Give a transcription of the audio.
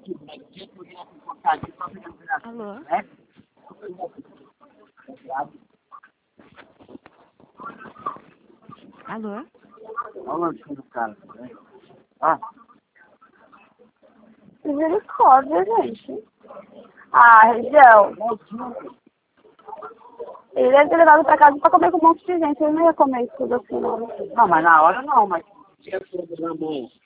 Alô? Alô? Olha o lanche do cara, né? Ah, Misericórdia, gente. Ah, região. Ele deve ter levado pra casa pra comer com um monte de gente. Ele não ia comer isso tudo assim, não. não, mas na hora não, mas tinha tudo na mão.